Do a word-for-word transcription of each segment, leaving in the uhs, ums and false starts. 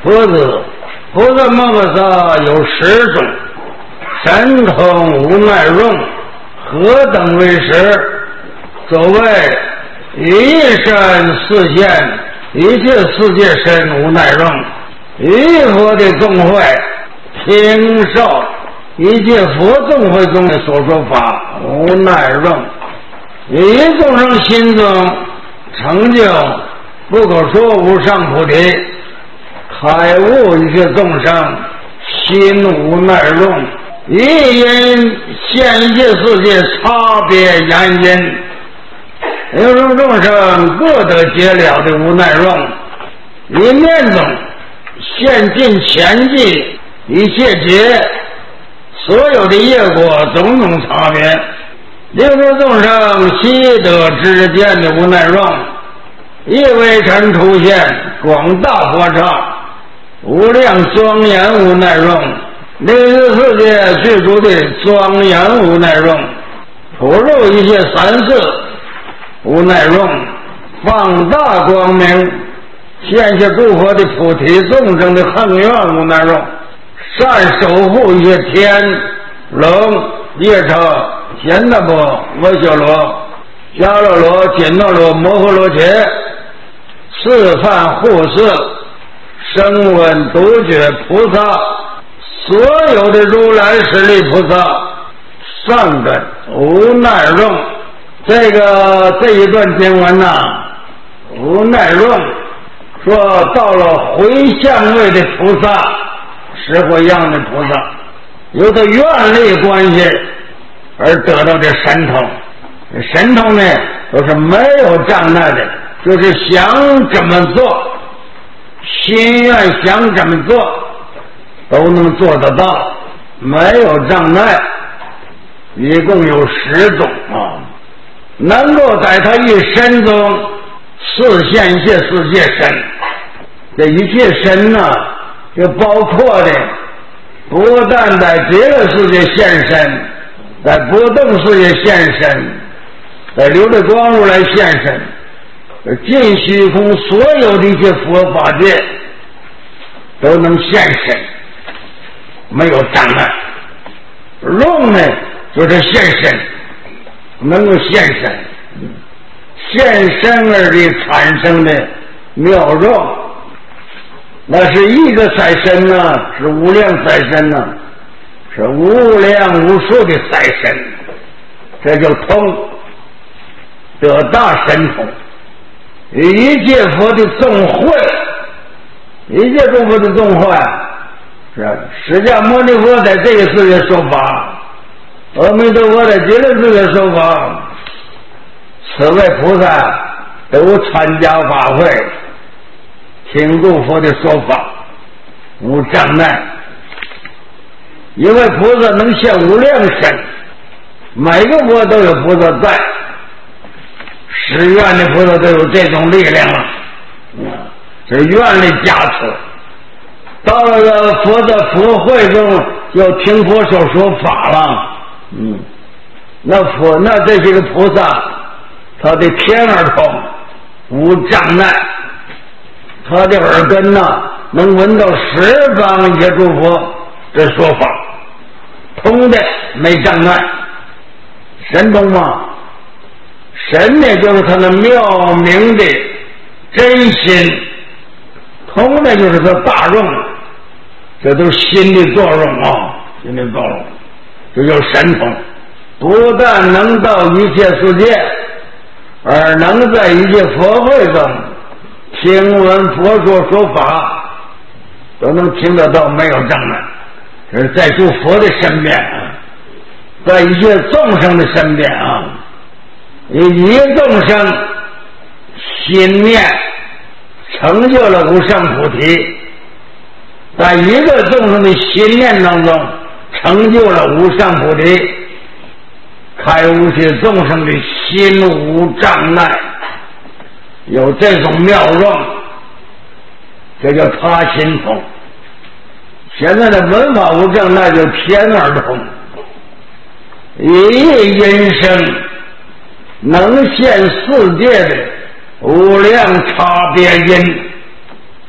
佛子，菩萨摩诃萨有十种，神通无奈用，何等为十？所谓一身四现，一切世界身无奈用。一佛的众会听受一切佛众会中的所说法无奈用。一众生心中成就不可说无上菩提，开悟一切众生心无奈用。一因现一切世界差别原因，有种众生各得解了的无奈用。一念中现尽前际一切劫所有的业果种种差别，六种众生悉得知见的无奈用。一微尘出现广大佛刹，无量庄严无奈用。六十世界具足的庄严无奈用，普入一切三世无奈用，放大光明现下诸佛的菩提众生的恨愿无奈用，善守护一切天龙夜叉贤达波阿修罗迦罗罗紧那罗摩诃罗伽，示范护世声闻独觉菩萨，所有的如来实力菩萨善根无奈用。这个这一段经文呢、啊，无奈用说到了回向位的菩萨，十回向的菩萨，由他愿力关系而得到的神通。神通呢，都是没有障碍的，就是想怎么做，心愿想怎么做，都能做得到，没有障碍。一共有十种啊，能够在他一生中示现一切世界身。这一切身呢，就包括的不但在别的世界现身，在不动世界现身，在琉璃光如来现身，尽虚空所有的一些佛法界都能现身，没有障碍。用呢，就是现身，能够现身，现身而的产生的妙用。那是一个赛身呢，是无量赛身呢，是无量无数的赛身，这就通得大神通。一切佛的众会，一切诸佛的众会，是释迦牟尼佛在这个世界说法，阿弥陀佛在极乐世界说法，此位菩萨都参加法会，听诸佛的说法，无障碍。因为菩萨能现无量身，每个佛都有菩萨在，十愿的菩萨都有这种力量了，是愿力加持。到了佛的佛会中，要听佛所说法了，嗯，那佛那这些个菩萨，他的天耳通无障碍。他的耳根呢，能闻到十方一切诸佛的说法，通的没障碍。神通嘛，神呢就是他的妙明的真心，通的就是他大用，这都是心的作用啊，心的作用，这叫神通。不但能到一切世界，而能在一切佛会中听闻佛说说法，都能听得到，没有障碍。这是在诸佛的身边啊，在一切众生的身边啊，一众生心念成就了无上菩提，在一个众生的心念当中成就了无上菩提，开悟些众生的心无障碍，有这种妙用，这叫他心通。现在的文法无障碍就天耳通，一一音声能现世界的无量差别音，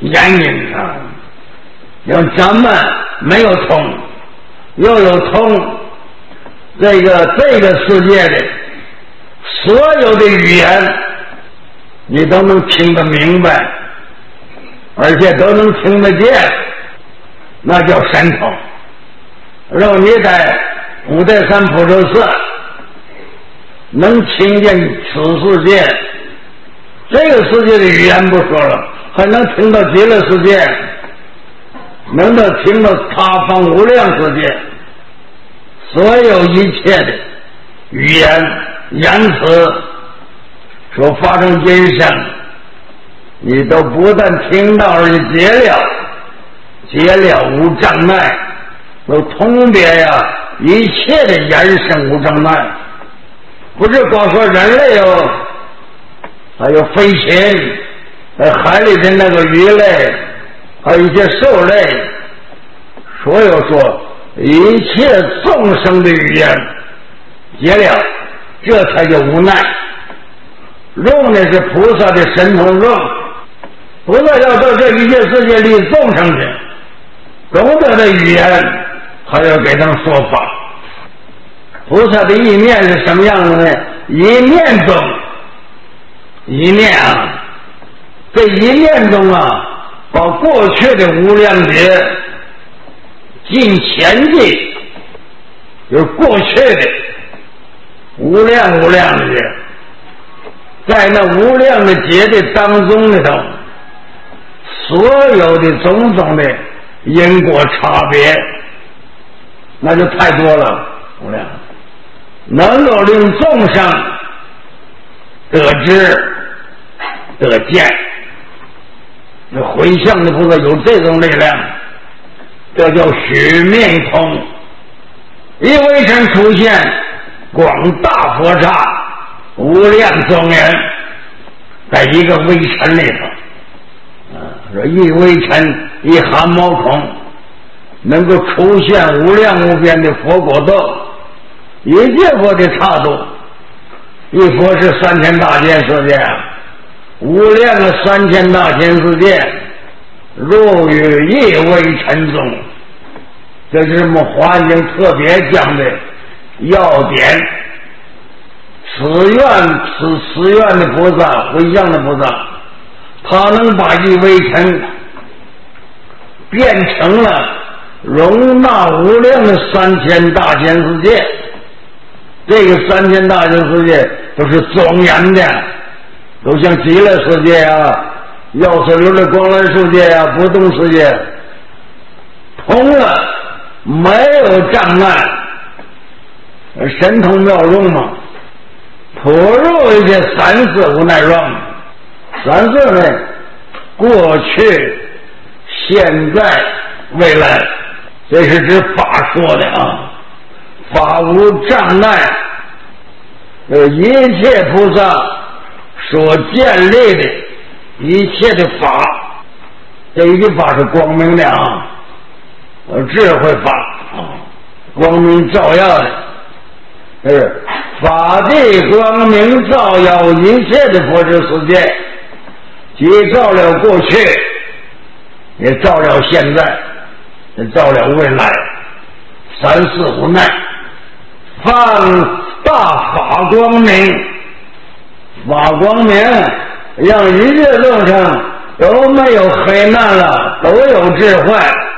原因啊。要咱们没有通，又有通，这个这个世界的所有的语言，你都能听得明白，而且都能听得见，那叫神通。让你在五台山普陀寺能听见此世界，这个世界的语言不说了，还能听到极乐世界，能够听到他方无量世界，所有一切的语言言辞所发生音声，你都不但听到，而且解了，解了无障碍，都通别呀一切的言声无障碍。不是光说人类哦，还有飞禽，在海里的那个鱼类，还有一些兽类，所有说一切众生的语言解了，这才叫无奈。用的是菩萨的神通用，菩萨要到这一切世界里众生去，懂得的语言还要给他们说法。菩萨的意念是什么样子呢？一念中，一念啊，这一念中啊，把过去的无量劫尽前际，就是过去的无量无量的劫，在那无量的劫的当中里头，所有的种种的因果差别，那就太多了，无量，能够令众生得知得见。这回向的菩萨有这种力量，这叫许命通。一微尘出现，广大佛刹，无量庄严，在一个微尘里头。啊，说一微尘一汗毛孔，能够出现无量无边的佛果道。一切佛的差度，一佛是三千大千世界，无量的三千大千世界入于一微尘中，这是我们华严经特别讲的要点。此愿此此愿的菩萨，回向的菩萨，他能把一微尘变成了容纳无量的三千大千世界。这个三千大千世界都是庄严的，都像极乐世界啊、药师如来光来世界啊、不动世界，通了，没有障碍，神通妙用嘛。普入一些三世无奈用，三世呢，过去、现在、未来，这是指法说的啊。法无障碍，呃，一切菩萨所建立的一切的法，这一句法是光明的啊，呃，智慧法啊，光明照耀的，是法地光明照耀一切的佛之世界，既照了过去，也照了现在，也照了未来，三世无奈。放大法光明，法光明让一切众生都没有黑暗了，都有智慧。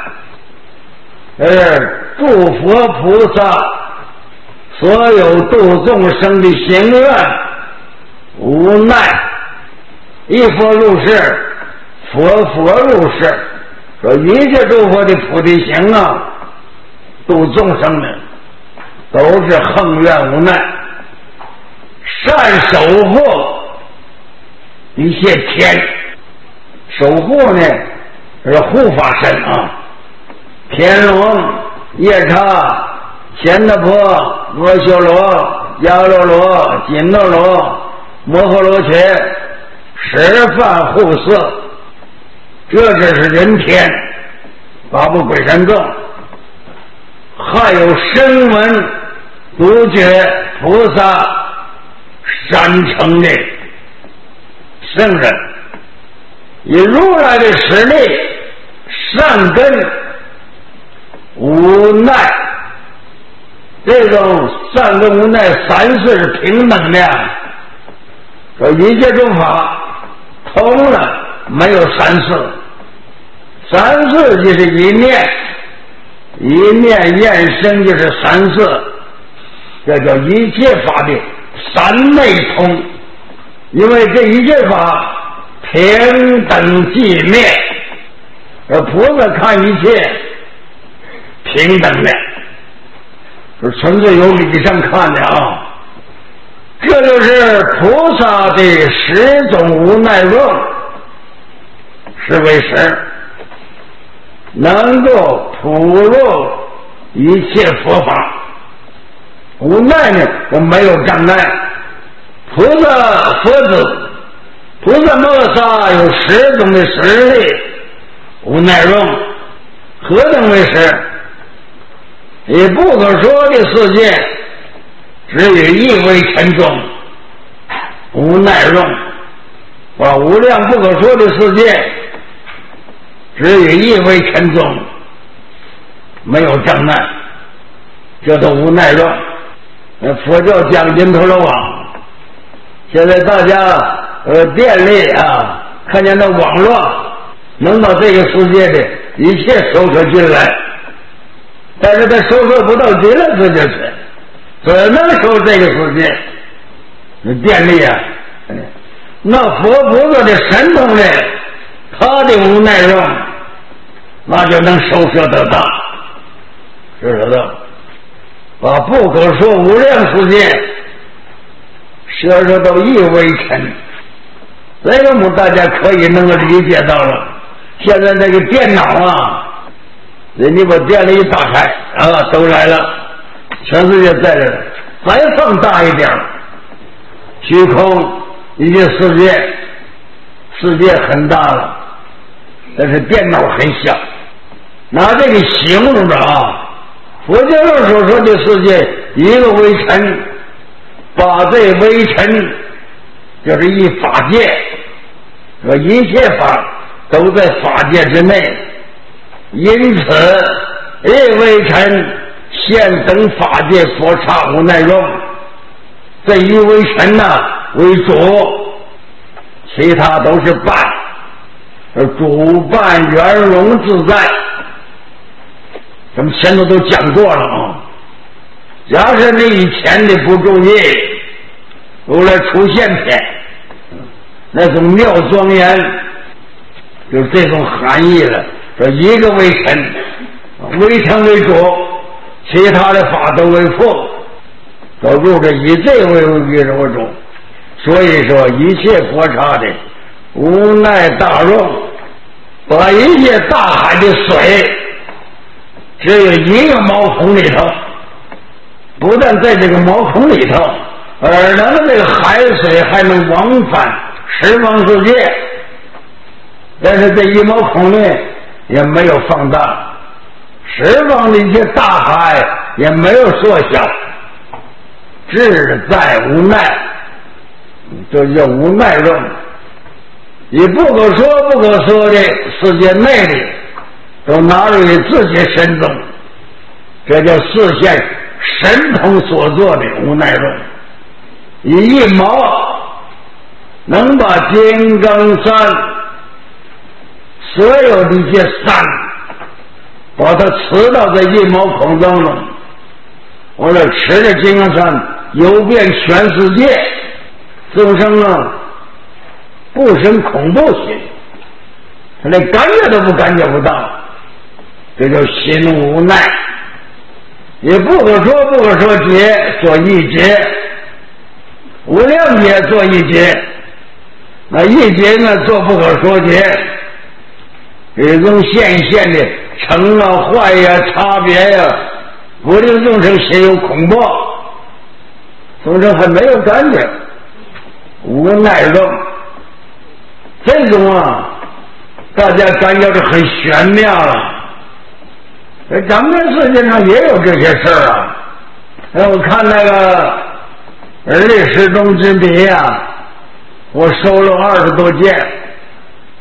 是诸佛菩萨所有度众生的心愿，无奈一佛入世，佛佛入世，说一切诸佛的菩提行啊，度众生的都是横愿无奈，善守护一切天，守护呢是护法神啊，天龙、夜叉、乾德婆、阿修罗、迦罗罗、紧那罗、摩诃罗伽，十方护色，这只是人天，八部鬼神众。还有声闻独觉菩萨山城的圣人， 以如来的实力，善根无奈，这种善根无奈三世是平等的，说一切诸法通了，没有三世，三世就是一念，一念厌生就是三世，这叫一切法的三昧通。因为这一切法平等寂灭，而菩萨看一切平等的，是纯粹由理上看的啊。这就是菩萨的十种无奈论，是为实，能够普入一切佛法。无奈呢，我没有障碍。菩萨佛子，菩萨摩萨有十种的实力，无奈论，何等为实？以不可说的世界，只与一为沉重，无奈论。把无量不可说的世界，只与一为沉重，没有障碍，这都无奈论。那佛教讲尽头了网。现在大家呃电力啊，看见那网络能把这个世界的一切收摄进来，但是他收摄不到极乐世界去，只能收这个世界。那电力啊，那佛菩萨的神通呢，他的无奈用，那就能收摄得到，知道把不可说无量世界摄摄到一微尘，这个我们大家可以能够理解到了。现在那个电脑啊，人家把电力一打开啊，都来了，全世界在这，再放大一点，虚空一个世界，世界很大了，但是电脑很小。拿这个形容着啊，佛教上所说的世界，一个微尘，把这微尘就是一法界，说一切法都在法界之内，因此一微尘现等法界佛刹无奈用，这一微尘呢、啊、为主，其他都是伴，而主伴圆融自在。咱们前头都讲过了啊，假设你以前的不注意，如来出现篇那种妙庄严，就是这种含义了。说一个为尘，为尘为主，其他的法都为副，都入着以这为为为主。所以说一切佛刹的无奈大用，把一切大海的水只有一个毛孔里头，不但在这个毛孔里头，而能这个海水还能往返十方世界，但是这一毛孔呢也没有放大，十方的一些大海也没有缩小，志在无奈，这叫无奈论。以不可说不可说的世界内里都纳入于自己身中，这叫示现神通所做的无奈论。以一毛能把金刚山所有的一些山把它持到这一毛孔当中，我说持着金刚山游遍全世界，众生啊不生恐怖心，他连感觉都不感觉不到，这叫心无奈。也不可说不可说劫做一劫，无量劫做一劫，那一劫呢做不可说劫，这种现现的成啊坏呀、啊、差别呀、啊，不令众生心有恐怖，众生还没有感觉，无奈论。这种啊大家感觉是很玄妙了。咱们世界上也有这些事儿啊。我看那个儿历史中之笔啊，我收了二十多件，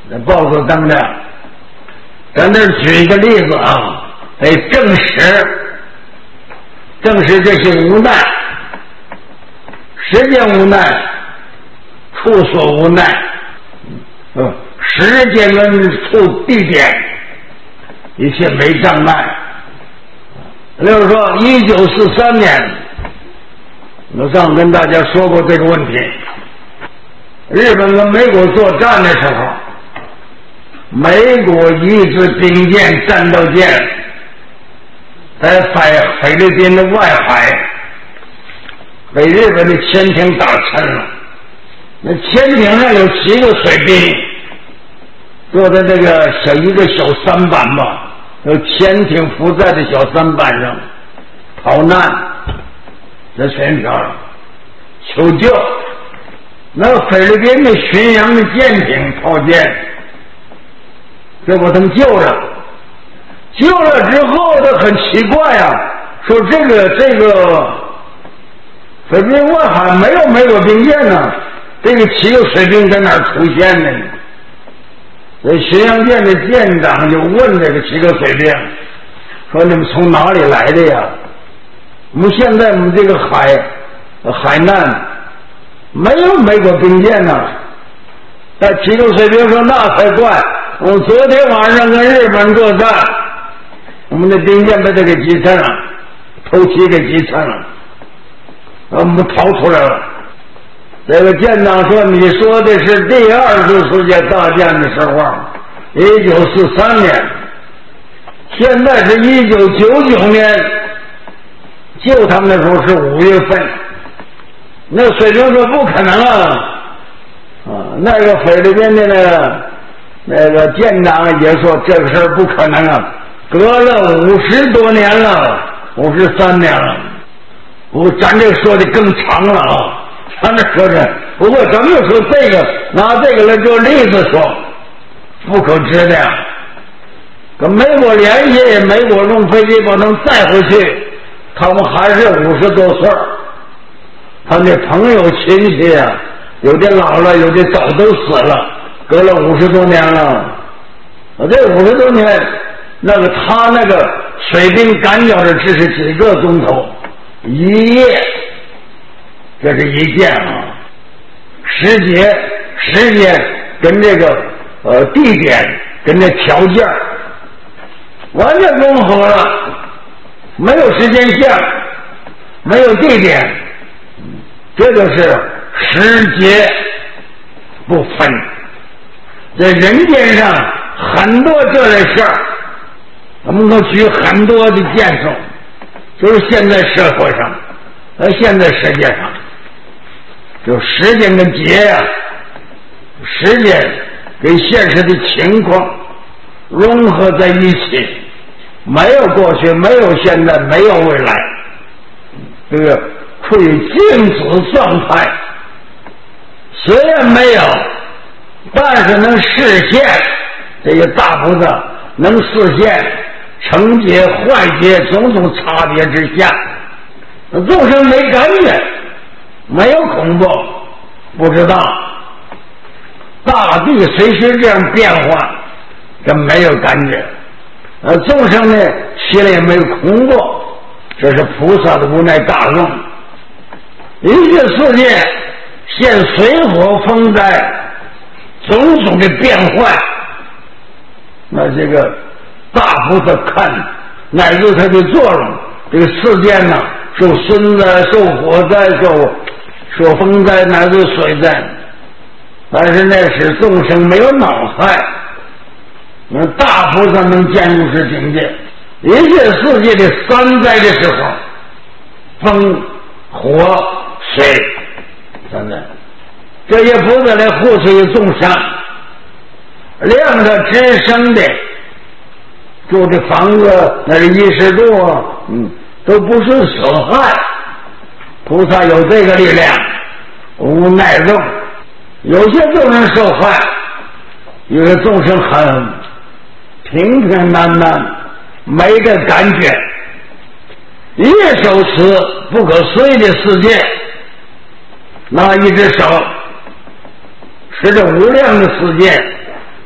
那报告当的，咱这举一个例子啊，得证实证实这些无奈，时间无奈，处所无奈，嗯，时间跟处地点一切没障碍。例如说一九四三年，我上跟大家说过这个问题，日本跟美国作战的时候，美国一支兵舰战斗舰在菲菲律宾的外海被日本的潜艇打沉了，那潜艇上有七个水兵坐在这个小一个小舢板吧，有潜艇浮在的小舢板上逃难，在水上求救。那菲律宾的巡洋的舰艇炮舰就把他们救了，救了之后他很奇怪啊，说这个这个菲律宾外海没有美国兵舰呢，这个七个水兵在哪儿出现的呢？所以巡洋舰的舰长就问这个七个水兵说：“你们从哪里来的呀？我们现在我们这个海海难没有美国兵舰呢。”那七个水兵说：“那才怪！我们昨天晚上跟日本人作战，我们的兵舰被这个击沉了，偷袭给击沉了，我们逃出来了。”这个舰长说：“你说的是第二次世界大战的时候，一九四三年，现在是一九九九年，救他们的时候是五月份。”那水兵说：“不可能啊！”啊，那个菲律宾的那个那个舰长也说：“这个事儿不可能啊，隔了五十多年了，五十三年了。”我咱这说的更长了啊。咱这说的，不过咱们说这个，拿这个来做例子说，不可知的呀。跟美国联系，美国用飞机把他们载回去，他们还是五十多岁，他们的朋友亲戚啊，有的老了，有的早都死了，隔了五十多年了。我这五十多年，那个他那个水兵赶脚的只是几个钟头，一夜。这是一件啊，时节、时间跟这个呃地点跟这条件完全融合了，没有时间线，没有地点，这就是时节不分。在人间上很多这类事儿，我们能举很多的建筑，就是现在社会上，呃，现在世界上。就时间跟节呀、啊，时间跟现实的情况融合在一起，没有过去，没有现在，没有未来，这个处于静止状态。虽然没有，但是能实现这个大菩萨能实现成劫坏劫种种差别之下，众生没感觉。没有恐怖，不知道大地随时这样变化，这没有感觉。呃，众生呢，起来也没有恐怖，这是菩萨的无奈大用。一切世界现水火风灾种种的变坏，那这个大菩萨看乃至它的作用，这个世间呢，受孙灾、受火灾、受受风灾乃至水灾，但是那是众生没有恼害，那大菩萨能见入是境界。一切世界的三灾的时候，风、火、水，三灾，这些菩萨来护持于众生，亮的直升的，住的房子那是衣食住，嗯，都不是损害。菩萨有这个力量，无奈用。有些众生受害，有些众生很平平淡淡，没这感觉。一手持不可思议的世界，拿一只手持着无量的世界，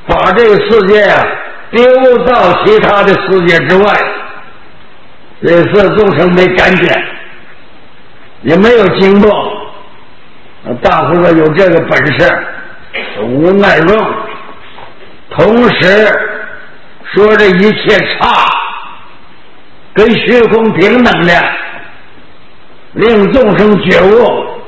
把这个世界啊丢到其他的世界之外。这次众生没感觉，也没有惊动，大伙子有这个本事，无奈用。同时说这一切差，跟虚空平等的，令众生觉悟。